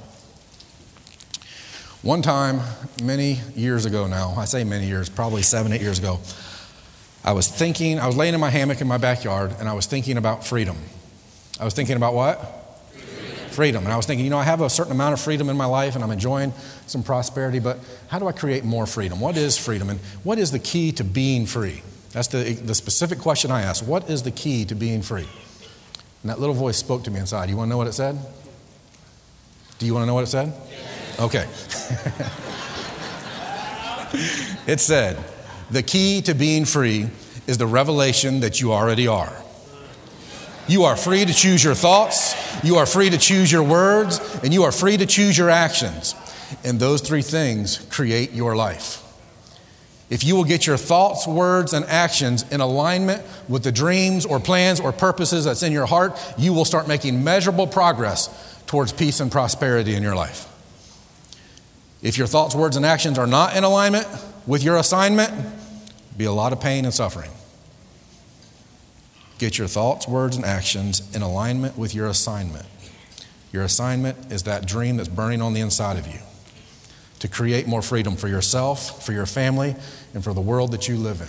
Speaker 1: One time, many years ago now, I say many years, probably seven, eight years ago, I was thinking, I was laying in my hammock in my backyard, and I was thinking about freedom. I was thinking about what? Freedom. Freedom. And I was thinking, you know, I have a certain amount of freedom in my life, and I'm enjoying some prosperity, but how do I create more freedom? What is freedom? And what is the key to being free? That's the, the specific question I asked. What is the key to being free? And that little voice spoke to me inside. You want to know what it said? Do you want to know what it said? Yes. Okay. It said, the key to being free is the revelation that you already are. You are free to choose your thoughts, you are free to choose your words, and you are free to choose your actions. And those three things create your life. If you will get your thoughts, words, and actions in alignment with the dreams or plans or purposes that's in your heart, you will start making measurable progress towards peace and prosperity in your life. If your thoughts, words, and actions are not in alignment with your assignment, be a lot of pain and suffering. Get your thoughts, words, and actions in alignment with your assignment. Your assignment is that dream that's burning on the inside of you, to create more freedom for yourself, for your family, and for the world that you live in.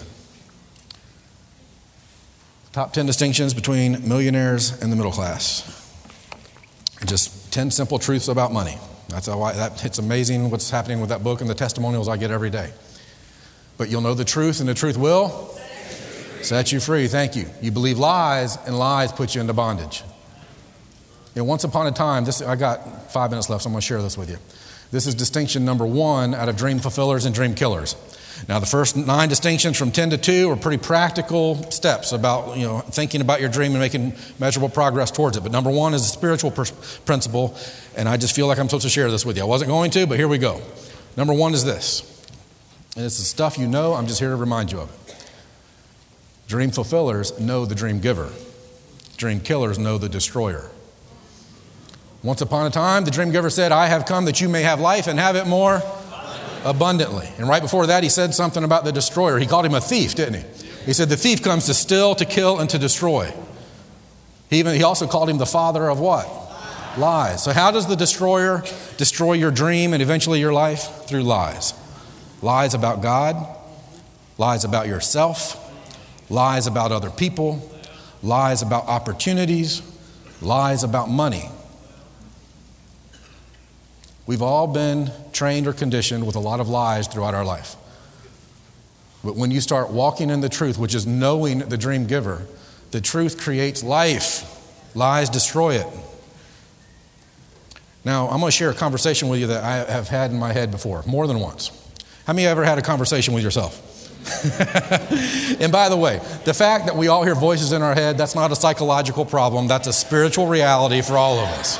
Speaker 1: Top ten distinctions between millionaires and the middle class. And just ten simple truths about money. That's how I, that, it's amazing what's happening with that book and the testimonials I get every day. But you'll know the truth, and the truth will set you free. Thank you. You believe lies, and lies put you into bondage. You know, once upon a time, this I got five minutes left, so I'm going to share this with you. This is distinction number one out of dream fulfillers and dream killers. Now, the first nine distinctions from ten to two are pretty practical steps about, you know, thinking about your dream and making measurable progress towards it. But number one is a spiritual pr- principle, and I just feel like I'm supposed to share this with you. I wasn't going to, but here we go. Number one is this, and it's the stuff you know. I'm just here to remind you of it. Dream fulfillers know the dream giver. Dream killers know the destroyer. Once upon a time, the dream giver said, I have come that you may have life and have it more abundantly. And right before that, he said something about the destroyer. He called him a thief, didn't he? He said the thief comes to steal, to kill, and to destroy. He even he also called him the father of what? Lies. Lies. So how does the destroyer destroy your dream and eventually your life? Through lies. Lies about God, lies about yourself, lies about other people, lies about opportunities, lies about money. We've all been trained or conditioned with a lot of lies throughout our life. But when you start walking in the truth, which is knowing the dream giver, the truth creates life. Lies destroy it. Now, I'm going to share a conversation with you that I have had in my head before, more than once. How many of you ever had a conversation with yourself? And by the way, the fact that we all hear voices in our head, that's not a psychological problem. That's a spiritual reality for all of us.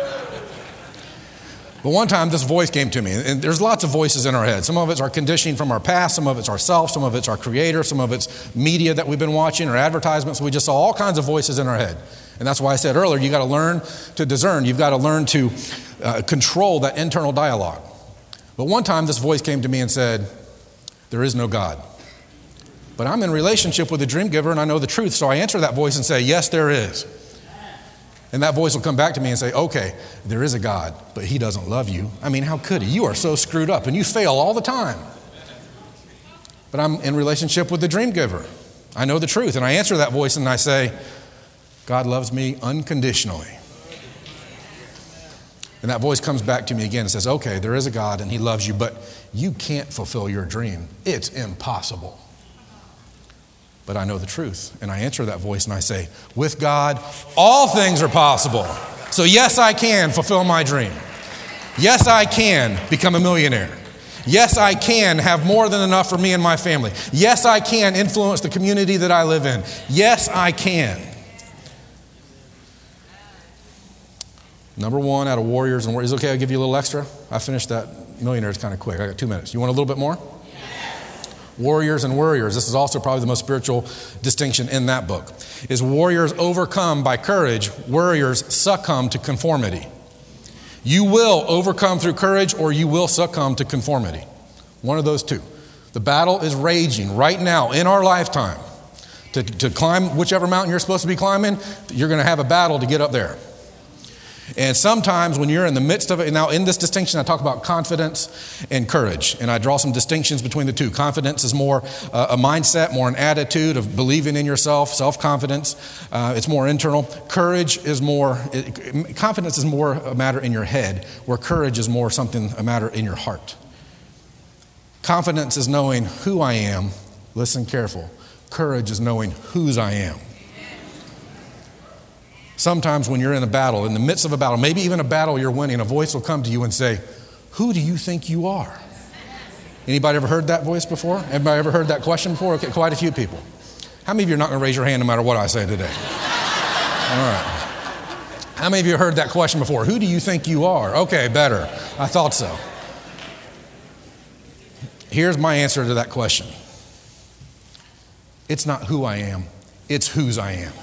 Speaker 1: But one time this voice came to me, and there's lots of voices in our head. Some of it's our conditioning from our past, some of it's ourself, some of it's our creator, some of it's media that we've been watching or advertisements. We just saw all kinds of voices in our head. And that's why I said earlier, you got to learn to discern. You've got to learn to uh, control that internal dialogue. But one time this voice came to me and said, there is no God. But I'm in relationship with the dream giver and I know the truth. So I answer that voice and say, yes, there is. And that voice will come back to me and say, okay, there is a God, but he doesn't love you. I mean, how could he? You are so screwed up and you fail all the time. But I'm in relationship with the dream giver. I know the truth. And I answer that voice and I say, God loves me unconditionally. And that voice comes back to me again and says, okay, there is a God and he loves you, but you can't fulfill your dream. It's impossible. But I know the truth. And I answer that voice and I say, with God, all things are possible. So yes, I can fulfill my dream. Yes, I can become a millionaire. Yes, I can have more than enough for me and my family. Yes, I can influence the community that I live in. Yes, I can. Number one out of Warriors and Warriors. Is it okay I'll give you a little extra? I finished that millionaires kind of quick. I got two minutes. You want a little bit more? Warriors and worriers. This is also probably the most spiritual distinction in that book. Is warriors overcome by courage, worriers succumb to conformity. You will overcome through courage or you will succumb to conformity. One of those two. The battle is raging right now in our lifetime. To, to climb whichever mountain you're supposed to be climbing, you're going to have a battle to get up there. And sometimes when you're in the midst of it, now in this distinction, I talk about confidence and courage. And I draw some distinctions between the two. Confidence is more uh, a mindset, more an attitude of believing in yourself, self-confidence. Uh, it's more internal. Courage is more, it, confidence is more a matter in your head, where courage is more something, a matter in your heart. Confidence is knowing who I am. Listen careful. Courage is knowing whose I am. Sometimes when you're in a battle, in the midst of a battle, maybe even a battle you're winning, a voice will come to you and say, who do you think you are? Anybody ever heard that voice before? Anybody ever heard that question before? Okay, quite a few people. How many of you are not going to raise your hand no matter what I say today? All right. How many of you have heard that question before? Who do you think you are? Okay, better. I thought so. Here's my answer to that question. It's not who I am, it's whose I am.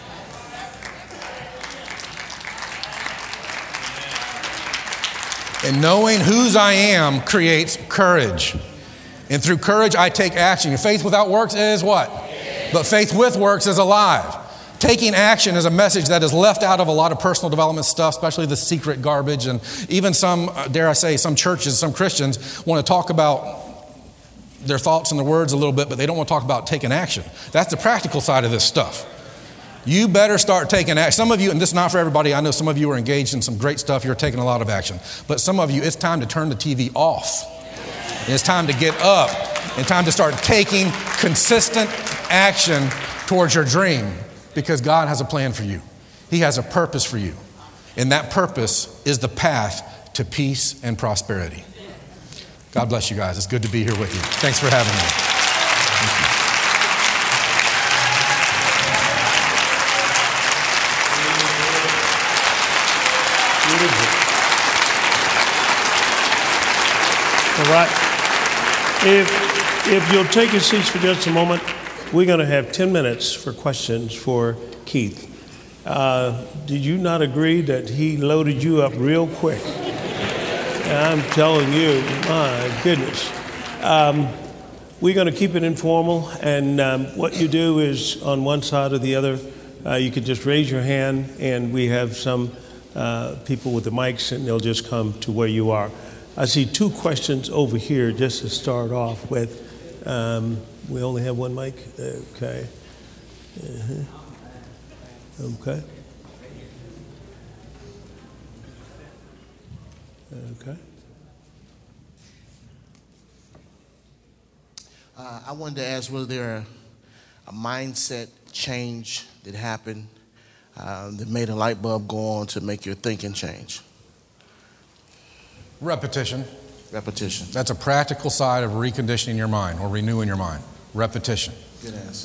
Speaker 1: And knowing whose I am creates courage. And through courage, I take action. Faith without works is what? But faith with works is alive. Taking action is a message that is left out of a lot of personal development stuff, especially the secret garbage. And even some, dare I say, some churches, some Christians want to talk about their thoughts and their words a little bit, but they don't want to talk about taking action. That's the practical side of this stuff. You better start taking action. Some of you, and this is not for everybody, I know some of you are engaged in some great stuff. You're taking a lot of action. But some of you, it's time to turn the T V off. And it's time to get up and time to start taking consistent action towards your dream, because God has a plan for you. He has a purpose for you. And that purpose is the path to peace and prosperity. God bless you guys. It's good to be here with you. Thanks for having me.
Speaker 2: All right. If, if you'll take your seats for just a moment, we're going to have ten minutes for questions for Keith. Uh, did you not agree that he loaded you up real quick? I'm telling you, my goodness. Um, we're going to keep it informal, and um, what you do is on one side or the other, uh, you can just raise your hand, and we have some uh, people with the mics, and they'll just come to where you are. I see two questions over here just to start off with. Um, we only have one mic? Okay. Uh-huh. Okay. Okay.
Speaker 3: Uh, I wanted to ask, was there a, a mindset change that happened uh, that made a light bulb go on to make your thinking change?
Speaker 1: Repetition.
Speaker 3: Repetition.
Speaker 1: That's a practical side of reconditioning your mind or renewing your mind. Repetition.
Speaker 3: Good answer.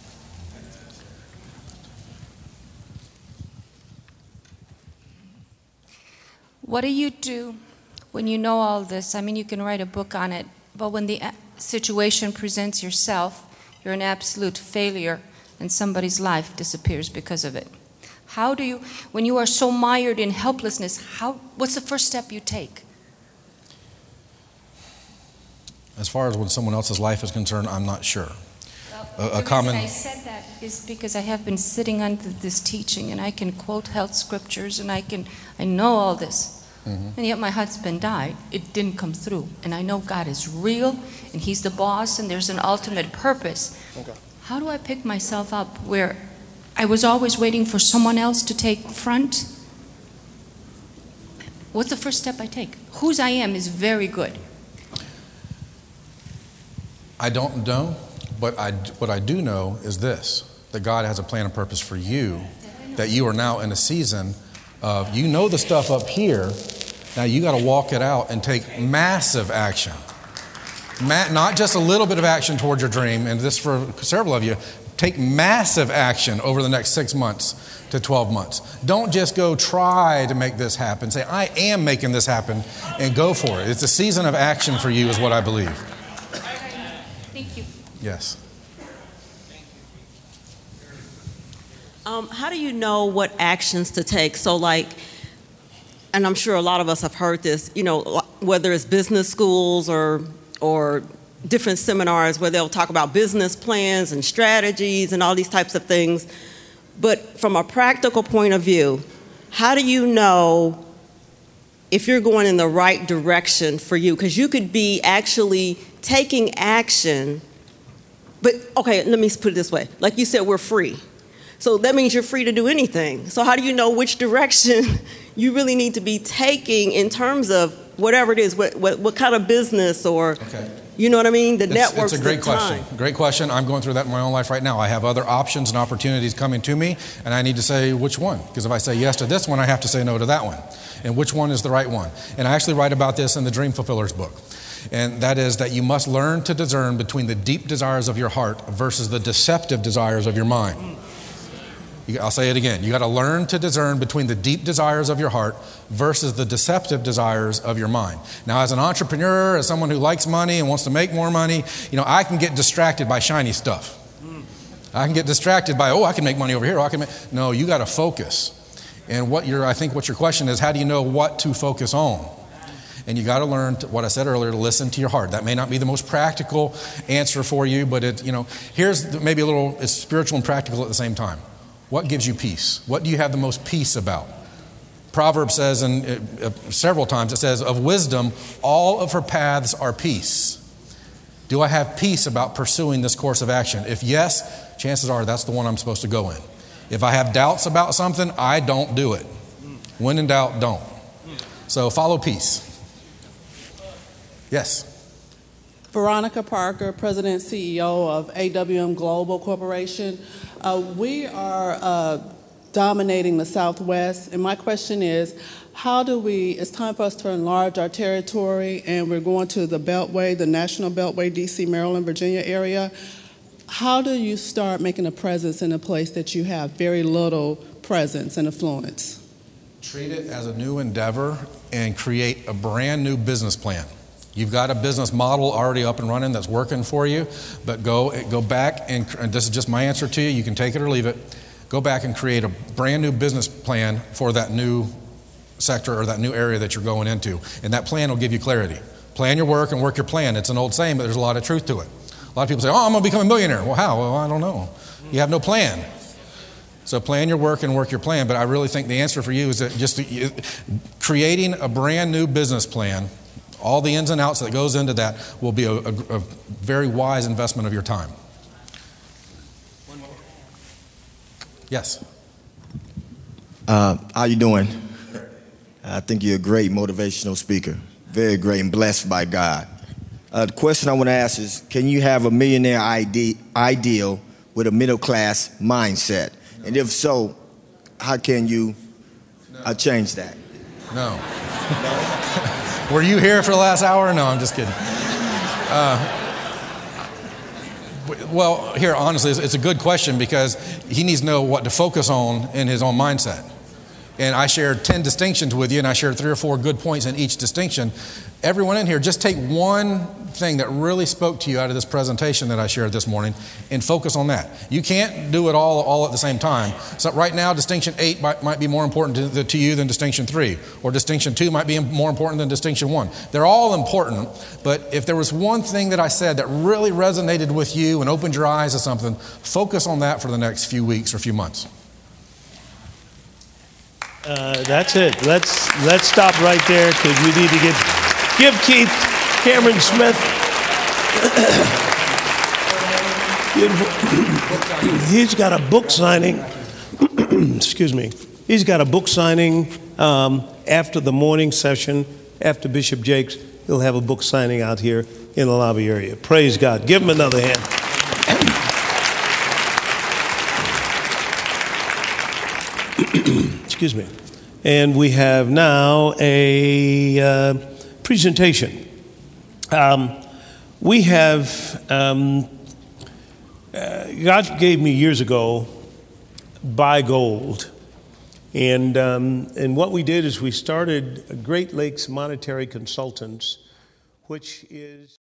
Speaker 4: What do you do when you know all this? I mean, you can write a book on it, but when the situation presents yourself, you're an absolute failure and somebody's life disappears because of it. How do you, when you are so mired in helplessness, how, what's the first step you take?
Speaker 1: As far as when someone else's life is concerned, I'm not sure.
Speaker 4: Well,
Speaker 1: a, a
Speaker 4: the
Speaker 1: common.
Speaker 4: reason I said that is because I have been sitting under this teaching, and I can quote health scriptures, and I can, I know all this. Mm-hmm. And yet my husband died. It didn't come through. And I know God is real, and He's the boss, and there's an ultimate purpose. Okay. How do I pick myself up where I was always waiting for someone else to take front? What's the first step I take? Whose I am is very good.
Speaker 1: I don't know, but I, what I do know is this, that God has a plan and purpose for you, that you are now in a season of, you know the stuff up here, now you got to walk it out and take massive action. Ma- not just a little bit of action towards your dream, and this for several of you, take massive action over the next six months to twelve months. Don't just go try to make this happen. Say, I am making this happen, and go for it. It's a season of action for you is what I believe.
Speaker 4: Thank you.
Speaker 1: Yes.
Speaker 5: Um, how do you know what actions to take? So like, and I'm sure a lot of us have heard this, you know, whether it's business schools or or different seminars where they'll talk about business plans and strategies and all these types of things. But from a practical point of view, how do you know if you're going in the right direction for you? Because you could be actually taking action, but okay, let me put it this way. Like you said, we're free. So that means you're free to do anything. So how do you know which direction you really need to be taking in terms of whatever it is, what what, what kind of business or, okay. You know what I mean? The
Speaker 1: it's,
Speaker 5: networks.
Speaker 1: It's a great question. Great question. I'm going through that in my own life right now. I have other options and opportunities coming to me, and I need to say which one. Because if I say yes to this one, I have to say no to that one. And which one is the right one? And I actually write about this in the Dream Fulfillers book. And that is that you must learn to discern between the deep desires of your heart versus the deceptive desires of your mind. I'll say it again. You got to learn to discern between the deep desires of your heart versus the deceptive desires of your mind. Now, as an entrepreneur, as someone who likes money and wants to make more money, you know, I can get distracted by shiny stuff. I can get distracted by, oh, I can make money over here. Oh, I can make... No, you got to focus. And what your, I think what your question is, how do you know what to focus on? And you got to learn to, what I said earlier, to listen to your heart. That may not be the most practical answer for you, but it, you know, here's maybe a little, it's spiritual and practical at the same time. What gives you peace? What do you have the most peace about? Proverbs says, and uh, several times it says, of wisdom, all of her paths are peace. Do I have peace about pursuing this course of action? If yes, chances are that's the one I'm supposed to go in. If I have doubts about something, I don't do it. When in doubt, don't. So follow peace. Yes.
Speaker 6: Veronica Parker, President and C E O of A W M Global Corporation. Uh, we are uh, dominating the Southwest, and my question is, how do we, it's time for us to enlarge our territory, and we're going to the Beltway, the National Beltway, D C, Maryland, Virginia area. How do you start making a presence in a place that you have very little presence and influence?
Speaker 1: Treat it as a new endeavor and create a brand new business plan. You've got a business model already up and running that's working for you, but go go back and, and this is just my answer to you, you can take it or leave it, go back and create a brand new business plan for that new sector or that new area that you're going into. And that plan will give you clarity. Plan your work and work your plan. It's an old saying, but there's a lot of truth to it. A lot of people say, oh, I'm going to become a millionaire. Well, how? Well, I don't know. You have no plan. So plan your work and work your plan. But I really think the answer for you is that just creating a brand new business plan, all the ins and outs that goes into that will be a, a, a very wise investment of your time. One more. Yes.
Speaker 7: Uh, how you doing? I think you're a great motivational speaker. Very great and blessed by God. Uh, the question I want to ask is, can you have a millionaire ide- ideal with a middle-class mindset? No. And if so, how can you no. uh, change that?
Speaker 1: No. no. Were you here for the last hour? No, I'm just kidding. Uh, well, here, honestly, it's a good question because he needs to know what to focus on in his own mindset. And I shared ten distinctions with you, and I shared three or four good points in each distinction. Everyone in here, just take one thing that really spoke to you out of this presentation that I shared this morning and focus on that. You can't do it all all at the same time. So right now, distinction eight might, might be more important to, the, to you than distinction three, or distinction two might be more important than distinction one. They're all important, but if there was one thing that I said that really resonated with you and opened your eyes to something, focus on that for the next few weeks or few months.
Speaker 2: Uh, that's it. Let's let's stop right there because we need to get give Keith Cameron Smith. He's got a book signing. Excuse me. He's got a book signing um, after the morning session. After Bishop Jakes, he'll have a book signing out here in the lobby area. Praise God. Give him another hand. Excuse me. And we have now a uh, presentation. Um, we have, um, uh, God gave me years ago, Buy Gold. And, um, and what we did is we started Great Lakes Monetary Consultants, which is